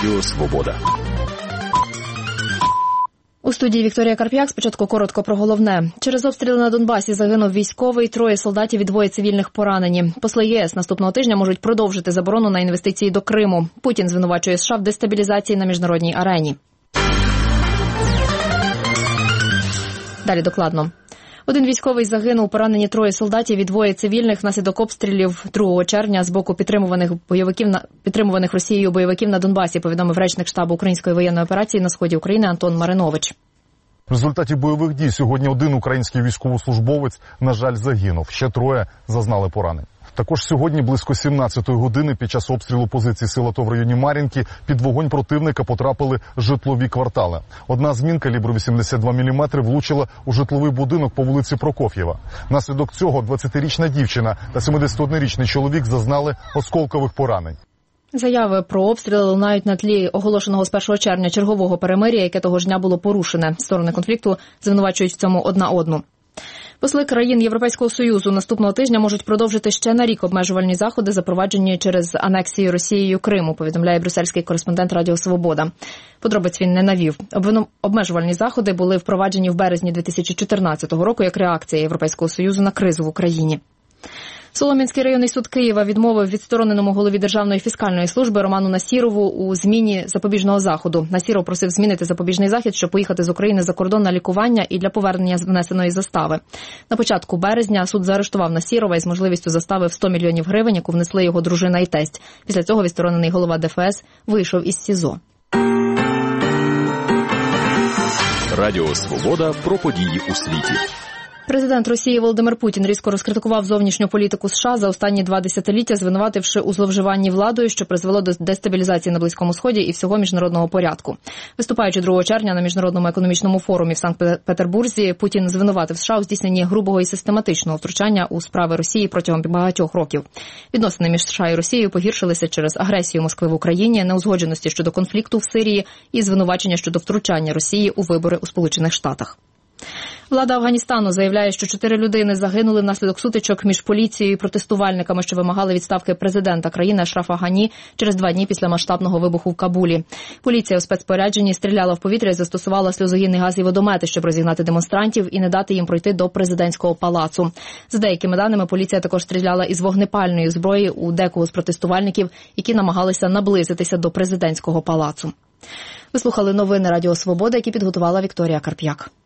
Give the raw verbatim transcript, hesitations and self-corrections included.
Радіо Свобода. У студії Вікторія Карп'як. Спочатку коротко про головне. Через обстріли на Донбасі загинув військовий, троє солдатів і двоє цивільних поранені. Посли ЄС наступного тижня можуть продовжити заборону на інвестиції до Криму. Путін звинувачує США в дестабілізації на міжнародній арені. Далі докладно. Один військовий загинув, поранені троє солдатів і двоє цивільних внаслідок обстрілів другого червня з боку підтримуваних бойовиків на підтримуваних Росією бойовиків на Донбасі, повідомив речник штабу Української воєнної операції на сході України Антон Маринович. В результаті бойових дій сьогодні один український військовослужбовець, на жаль, загинув. Ще троє зазнали поранень. Також сьогодні близько сімнадцятої години під час обстрілу позицій сил АТО в районі Мар'їнки під вогонь противника потрапили житлові квартали. Одна з мін калібру вісімдесят два міліметри влучила у житловий будинок по вулиці Прокоф'єва. Внаслідок цього двадцятирічна дівчина та сімдесятиоднорічний чоловік зазнали осколкових поранень. Заяви про обстріли лунають на тлі оголошеного з першого червня чергового перемир'я, яке того ж дня було порушене. Сторони конфлікту звинувачують в цьому одна одну. Посли країн Європейського Союзу наступного тижня можуть продовжити ще на рік обмежувальні заходи, запроваджені через анексію Росією Криму, повідомляє брюссельський кореспондент Радіо Свобода. Подробиць він не навів. Обмежувальні заходи були впроваджені в березні дві тисячі чотирнадцятого року як реакція Європейського Союзу на кризу в Україні. Солом'янський районний суд Києва відмовив відстороненому голові Державної фіскальної служби Роману Насірову у зміні запобіжного заходу. Насіров просив змінити запобіжний захід, щоб поїхати з України за кордон на лікування і для повернення внесеної застави. На початку березня суд заарештував Насірова із можливістю застави в сто мільйонів гривень, яку внесли його дружина і тесть. Після цього відсторонений голова ДФС вийшов із СІЗО. Радіо Свобода про події у світі. Президент Росії Володимир Путін різко розкритикував зовнішню політику США за останні два десятиліття, звинувативши у зловживанні владою, що призвело до дестабілізації на Близькому Сході і всього міжнародного порядку. Виступаючи другого червня на Міжнародному економічному форумі в Санкт-Петербурзі, Путін звинуватив США у здійсненні грубого і систематичного втручання у справи Росії протягом багатьох років. Відносини між США і Росією погіршилися через агресію Москви в Україні, неузгодженості щодо конфлікту в Сирії і звинувачення щодо втручання Росії у вибори у Сполучених Штатах. Влада Афганістану заявляє, що чотири людини загинули внаслідок сутичок між поліцією і протестувальниками, що вимагали відставки президента країни Ашрафа Гані через два дні після масштабного вибуху в Кабулі. Поліція у спецпорядженні стріляла в повітря і застосувала сльозогінний газ і водомети, щоб розігнати демонстрантів і не дати їм пройти до президентського палацу. За деякими даними, поліція також стріляла із вогнепальної зброї у декого з протестувальників, які намагалися наблизитися до президентського палацу. Ви слухали новини Радіо Свобода, які підготувала Вікторія Карп'як.